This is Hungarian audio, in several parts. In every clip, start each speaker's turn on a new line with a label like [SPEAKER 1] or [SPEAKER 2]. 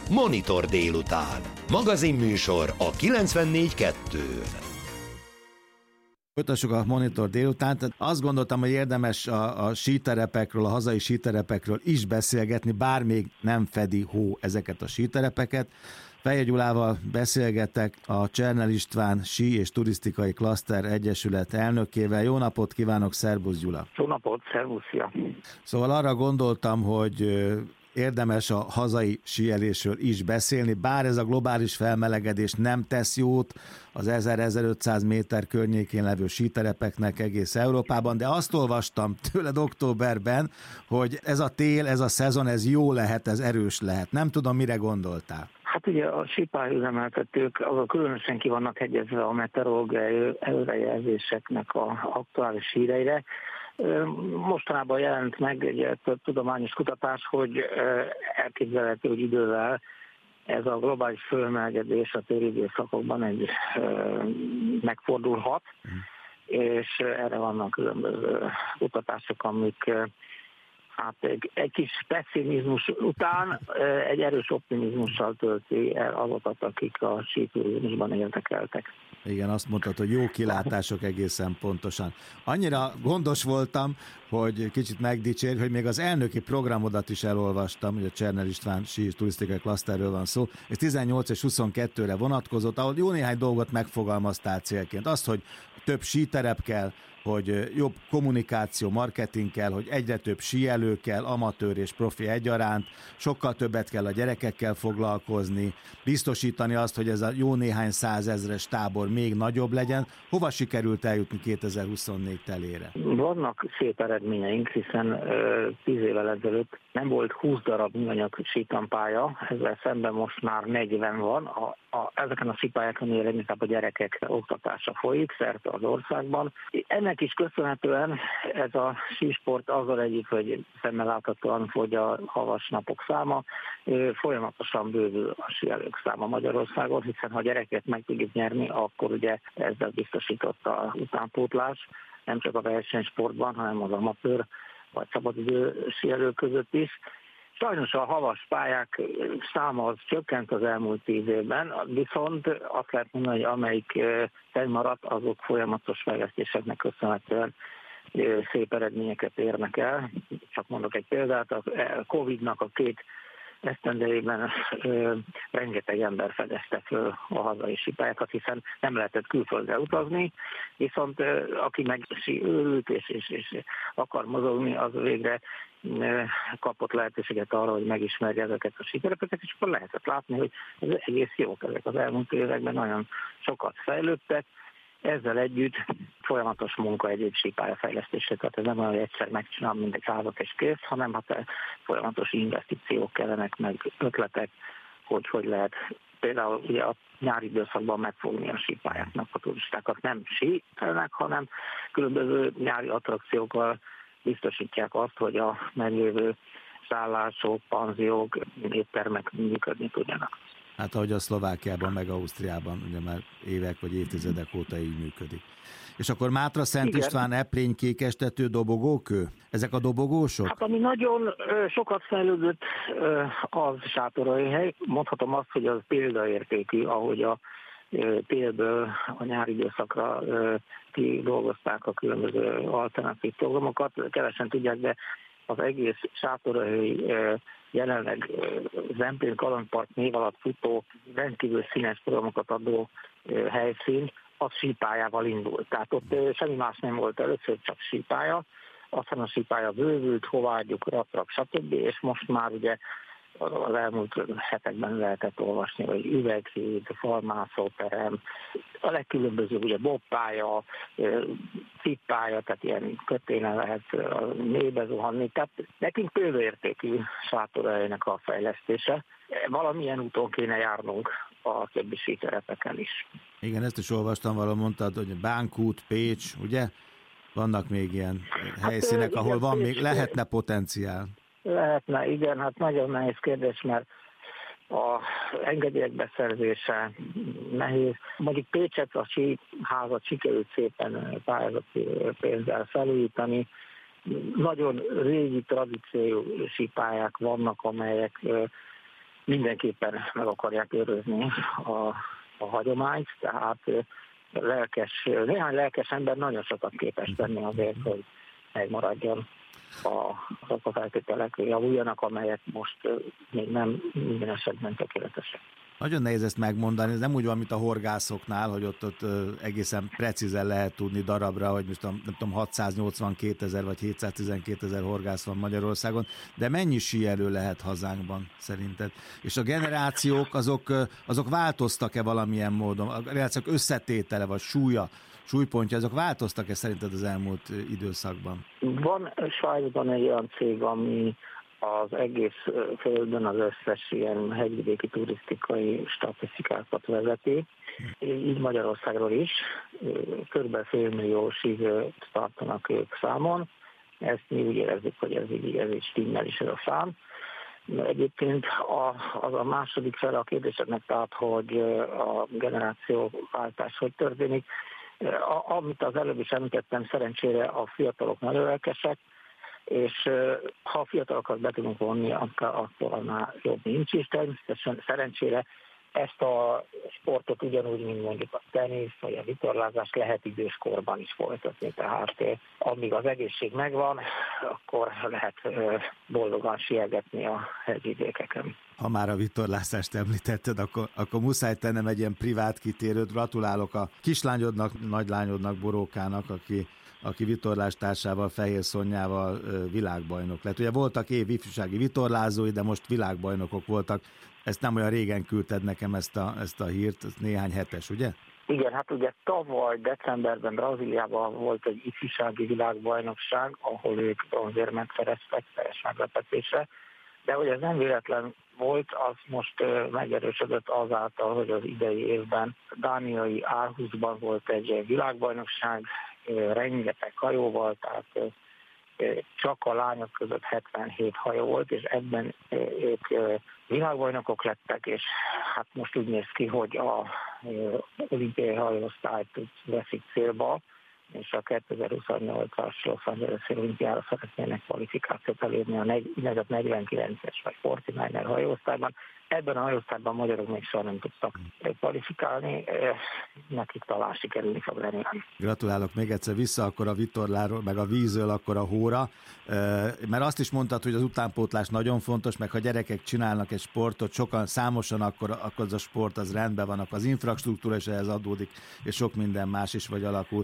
[SPEAKER 1] Monitor délután. Magazinműsor a 94.2-n.
[SPEAKER 2] Folytassuk a Monitor délután. Azt gondoltam, hogy érdemes a síterepekről, a hazai síterepekről is beszélgetni, bár még nem fedi hó ezeket a síterepeket. Fejér Gyulával beszélgetek, a Csernel István Sí és Turisztikai Klaszter Egyesület elnökével. Jó napot kívánok, szervusz Gyula!
[SPEAKER 3] Jó napot, szervusz, szia!
[SPEAKER 2] Szóval arra gondoltam, hogy érdemes a hazai síelésről is beszélni, bár ez a globális felmelegedés nem tesz jót az 1000-1500 méter környékén levő síterepeknek egész Európában, de azt olvastam tőled októberben, hogy ez a tél, ez a szezon, ez jó lehet, ez erős lehet. Nem tudom, mire gondoltál.
[SPEAKER 3] Hát ugye a sípályaüzemeltetők azok különösen ki vannak hegyezve a meteorológiai előrejelzéseknek az aktuális híreire. Mostanában jelent meg egy több tudományos kutatás, hogy elképzelhető, hogy idővel ez a globális fölmelegedés a téli időszakokban megfordulhat, és erre vannak különböző kutatások, amik hát egy kis pessimizmus után egy erős optimizmussal tölti el azokat, akik a síturizmusban érdekeltek.
[SPEAKER 2] Igen, azt mondtad, hogy jó kilátások egészen pontosan. Annyira gondos voltam, hogy kicsit megdicsérj, hogy még az elnöki programodat is elolvastam, hogy a Csernel István Sí és Turisztikai Klaszterről van szó, és 18 és 22-re vonatkozott, ahol jó néhány dolgot megfogalmaztál célként. Azt, hogy több síterep kell, hogy jobb kommunikáció, marketing kell, hogy egyre több síelő kell, amatőr és profi egyaránt, sokkal többet kell a gyerekekkel foglalkozni, biztosítani azt, hogy ez a jó néhány százezres tábor még nagyobb legyen. Hova sikerült eljutni 2024 telére?
[SPEAKER 3] Vannak szép eredményeink, hiszen 10 évvel ezelőtt nem volt 20 darab műanyag sítampálya, ezzel szemben most már 40 van. Ezeken a sípályákon leginkább a gyerekek oktatása folyik szerte az országban. Ennek is köszönhetően ez a sísport azzal együtt, hogy szemmel láthatóan fogy a havas napok száma, folyamatosan bővül a síelők száma Magyarországon, hiszen ha a gyereket meg tudjuk nyerni, akkor ugye ezzel biztosított a utánpótlás, nem csak a versenysportban, hanem az amatőr vagy szabadidő síelők között is. Sajnos a havas pályák száma az csökkent az elmúlt 10 évben, viszont azt lehet mondani, hogy amelyik fennmaradt, azok folyamatos fejlesztéseknek köszönhetően szép eredményeket érnek el. Csak mondok egy példát, a Covid-nak a 2 esztendejében rengeteg ember fedezte föl a hazai sípályákat, hiszen nem lehetett külföldre utazni, viszont aki meg őrült és akar mozogni, az végre kapott lehetőséget arra, hogy megismerje ezeket a síterepeket, és akkor lehetett látni, hogy ez egész jók, ezek az elmúlt években nagyon sokat fejlődtek. Ezzel együtt folyamatos munka egyéb sípályafejlesztésre, tehát ez nem olyan, hogy egyszer megcsinálom, mint egy házat és kész, hanem hát folyamatos investíciók kellenek, meg ötletek, hogy lehet például ugye a nyári időszakban megfogni a sípályáknak a turistákat. Nem síelnek, hanem különböző nyári attrakciókkal biztosítják azt, hogy a meglévő szállások, panziók, éttermek működni tudjanak.
[SPEAKER 2] Hát ahogy a Szlovákiában, meg Ausztriában ugye már évek vagy évtizedek óta így működik. És akkor Mátra, Szent István, Eprény, Kékestető, dobogókő? Ezek a dobogósok?
[SPEAKER 3] Hát ami nagyon sokat fejlődött, az sátoralhely. Mondhatom azt, hogy az példaértékű, ahogy a télből a nyári időszakra kidolgozták a különböző alternatív programokat. Kevesen tudják, de az egész sátoralhely jelenleg Zemplén Kalandpark név alatt futó, rendkívül színes programokat adó helyszín, az sípályával indult. Tehát ott semmi más nem volt először, csak sípálya. Aztán a sípálya bővült, hovágyuk, ratrak, stb. És most már ugye az elmúlt hetekben lehetett olvasni, hogy üveghíd, farmászóterem, a legkülönbözőbb ugye bobpálya, cippálya, tehát ilyen kötélen lehet a mélybe zuhanni. Tehát nekünk példaértékű sátorhelynek a fejlesztése. Valamilyen úton kéne járnunk a többi síterepeken is.
[SPEAKER 2] Igen, ezt is olvastam, valahol mondtad, hogy Bánkút, Pécs, ugye? Vannak még ilyen helyszínek, ahol igen, van még, lehetne potenciál.
[SPEAKER 3] Lehetne, igen, hát nagyon nehéz kérdés, mert a engedélyek beszerzése nehéz. Mondjuk Pécset, a síházat sikerült szépen pályázati pénzzel felújítani. Nagyon régi tradíciójú sípályák vannak, amelyek mindenképpen meg akarják őrizni a hagyományt, tehát néhány lelkes ember nagyon sokat képes tenni azért, hogy megmaradjon azok a feltételek javuljanak, amelyek most még nem minden esetben tökéletesek.
[SPEAKER 2] Nagyon nehéz ezt megmondani, ez nem úgy van, mint a horgászoknál, hogy ott egészen precízen lehet tudni darabra, hogy most nem tudom, 682 000 vagy 712 000 horgász van Magyarországon, de mennyi síelő lehet hazánkban szerinted? És a generációk azok változtak-e valamilyen módon? A generációk összetétele vagy súlypontja, azok változtak-e szerinted az elmúlt időszakban?
[SPEAKER 3] Van Svájcban egy olyan cég, ami az egész földön az összes ilyen hegyvidéki turisztikai statisztikákat vezeti, így Magyarországról is. Körülbelül 500 000 sízőt tartanak ők számon. Ezt mi úgy érezzük, hogy ez így stimmel is ez a szám. Egyébként az a második fele a kérdésednek, tehát, hogy a generációváltás hogy történik. Amit az előbb is említettem, szerencsére a fiatalok nagyon lelkesek, és ha a fiatalokat be tudunk vonni, akkor annál jobb nincs is. Természetesen szerencsére ezt a sportot ugyanúgy, mint mondjuk a tenisz vagy a vitorlázás lehet időskorban is folytatni. Tehát amíg az egészség megvan, akkor lehet boldogan siegetni a hegyvidékeken.
[SPEAKER 2] Ha már a vitorlászást említetted, akkor muszáj tennem egy ilyen privát kitérőt. Gratulálok a kislányodnak, nagylányodnak, Borókának, aki vitorlástársával, Fehér Szonyával világbajnok lett. Ugye voltak ifjúsági vitorlázói, de most világbajnokok voltak. Ezt nem olyan régen küldted nekem ezt a hírt, ez néhány hetes, ugye?
[SPEAKER 3] Igen, hát ugye tavaly decemberben Brazíliában volt egy ifjúsági világbajnokság, ahol ők bronzérmet szereztek teljes meglepetésre, de hogy ez nem véletlen volt, az most megerősödött azáltal, hogy az idei évben dániai Aarhusban volt egy világbajnokság, rengeteg hajóval, tehát csak a lányok között 77 hajó volt, és ebben ők világbajnokok lettek, és hát most úgy néz ki, hogy a olimpiai hajóosztályt veszik célba, és a 2028-as Los Angeles-i olimpiára szeretnének kvalifikációt elérni a 49-es vagy 49er hajóosztályban. Ebben a hajóosztályban magyarok még soha nem tudtak kvalifikálni, nekik talán sikerülni fog remélni.
[SPEAKER 2] Gratulálok még egyszer vissza akkor a vitorláról, meg a vízről, akkor a hóra, mert azt is mondtad, hogy az utánpótlás nagyon fontos, meg ha gyerekek csinálnak egy sportot, számosan, akkor az a sport az rendben van, akkor az infrastruktúra is ehhez adódik, és sok minden más is vagy alakul.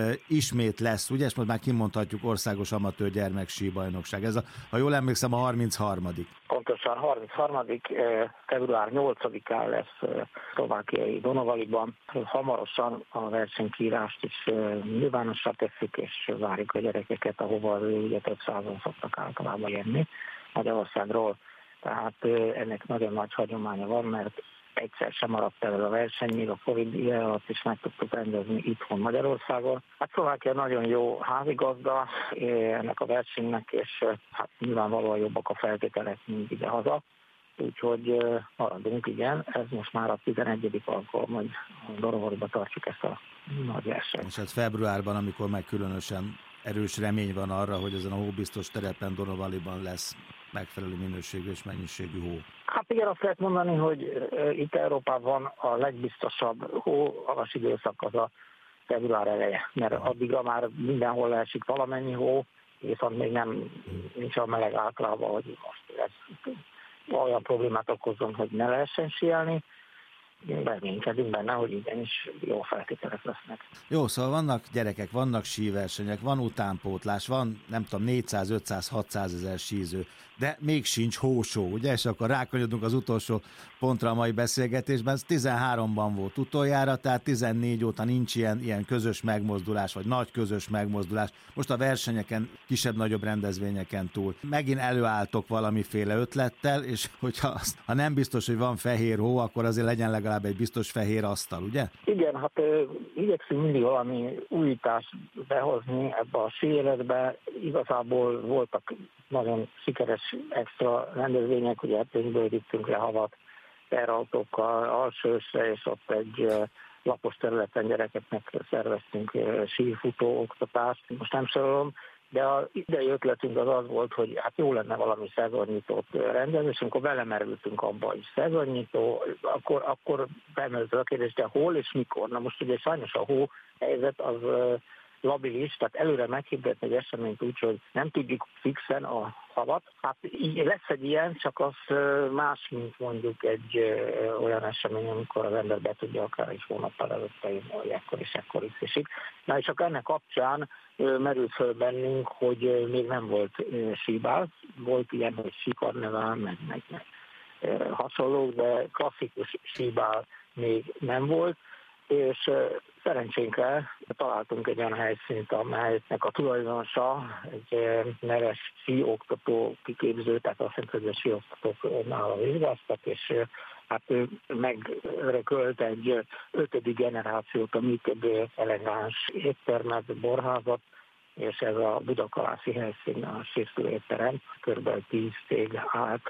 [SPEAKER 2] Ismét lesz, ugye, és most már kimondhatjuk országos amatőr gyermeksíbajnokság. Ez ha jól emlékszem, a 33.
[SPEAKER 3] Pontosan 33. február 8-án lesz szlovákiai Donovaliban. Hamarosan a versenykírást is nyilvánossá tesszük, és várjuk a gyerekeket, ahova ugye több százan szoktak általában jönni Magyarországról. Tehát ennek nagyon nagy hagyománya van, mert egyszer sem maradt el a verseny, még a Covid idő alatt is meg tudtuk rendezni itthon Magyarországon. Hát Szlovákia nagyon jó házigazda ennek a versenynek, és hát nyilvánvalóan jobbak a feltételek, mint ide-haza. Úgyhogy maradunk, igen, ez most már a 11. alkalom, hogy Donovaliba tartjuk ezt a nagy versenyt.
[SPEAKER 2] És hát februárban, amikor meg különösen erős remény van arra, hogy ezen a hóbiztos terepen Donovaliban lesz megfelelő minőségű és mennyiségű hó.
[SPEAKER 3] Hát igen, azt lehet mondani, hogy itt Európában a legbiztosabb hóavas időszak az a február eleje, mert addigra már mindenhol leesik valamennyi hó, viszont még nincs a meleg általában, hogy most ez olyan problémát okozzon, hogy ne lehessen síelni. Reménykedünk benne, hogy igenis jó feltételek lesznek.
[SPEAKER 2] Jó, szóval vannak gyerekek, vannak síversenyek, van utánpótlás, van nem tudom 400, 500, 600 ezer síző, de még sincs hósó, ugye? És akkor rákanyodunk az utolsó pontra a mai beszélgetésben. Ez 13-ban volt utoljára, tehát 14 óta nincs ilyen közös megmozdulás, vagy nagy közös megmozdulás. Most a versenyeken, kisebb-nagyobb rendezvényeken túl. Megint előálltok valamiféle ötlettel, és ha nem biztos, hogy van fehér hó, akkor azért legyen legalább egy biztos fehér asztal, ugye?
[SPEAKER 3] Igen, hát igyekszünk mindig valami újítást behozni ebbe a síéletbe. Igazából voltak nagyon sikeres extra rendezvények, ugye pénzből vittünk le havat terautókkal Alsősre, és ott egy lapos területen gyerekeknek szerveztünk sífutó oktatást. Most nem sorolom, de az idei ötletünk az volt, hogy hát jó lenne valami szezonnyitót rendezni, és amikor belemerültünk abba, hogy szezonnyitó, akkor felmerült a kérdés, de hol és mikor. Na most ugye sajnos a hó helyzet az labilis, tehát előre meghirdetni egy eseményt úgy, hogy nem tudjuk fixen a havat. Hát így lesz egy ilyen, csak az más, mint mondjuk egy olyan esemény, amikor az ember be tudja akár egy hónappal előtte írni, hogy ekkor is esik. Na és csak ennek kapcsán merült föl bennünk, hogy még nem volt síbál, volt ilyen, hogy síkarnevál, meg hasonlók, de klasszikus síbál még nem volt, és szerencsénkre találtunk egy olyan helyszínt, amelynek a tulajdonosa egy neves síoktató kiképző, tehát azt jelenti, hogy a síoktatók nála vizsgáztak, és hát ő megrekölt egy 5. generációt a működő elegáns éttermet, borházat, és ez a Budakalászi helyszín, a Sírszülő étterem, kb. 10 cég állt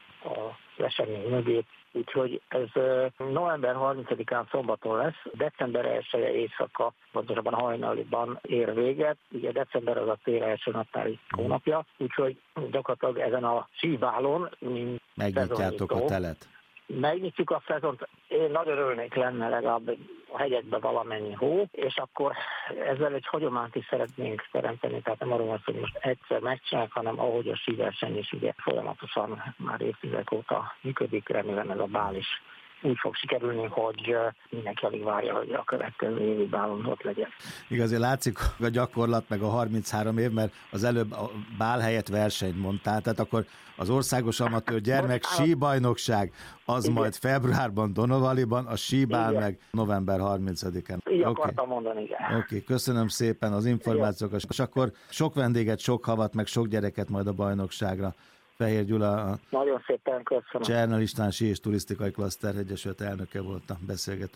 [SPEAKER 3] az esemény mögé. Úgyhogy ez november 30-án szombaton lesz, december 1-e éjszaka, pontosabban hajnaliban ér véget. Ugye december az a tél első naptári hónapja, úgyhogy gyakorlatilag ezen a síbálon, mint
[SPEAKER 2] megnyitjátok a telet.
[SPEAKER 3] Megnyitjuk a szezont. Én nagyon örülnék, lenne legalább a hegyekben valamennyi hó, és akkor ezzel egy hagyományt is szeretnénk teremteni, tehát nem arról van, hogy most egyszer megcsinálják, hanem ahogy a síverseny is ugye folyamatosan már évtizedek óta működik, remélem ez a bál is úgy fog sikerülni, hogy mindenki alig várja, hogy a következő évi bálon ott legyen.
[SPEAKER 2] Igazi látszik a gyakorlat, meg a 33 év, mert az előbb a bál helyett versenyt mondtál, tehát akkor az Országos Amatőr Gyermek Síbajnokság az igen. Majd februárban Donovaliban, a síbál igen. Meg november 30-án.
[SPEAKER 3] Így akartam mondani, igen.
[SPEAKER 2] Oké, köszönöm szépen az információkat, és akkor sok vendéget, sok havat, meg sok gyereket majd a bajnokságra. Fehér Gyula,
[SPEAKER 3] nagyon szépen köszönöm.
[SPEAKER 2] Csernel István Sí és Turisztikai Klaszter Egyesület elnöke volt a beszélgető.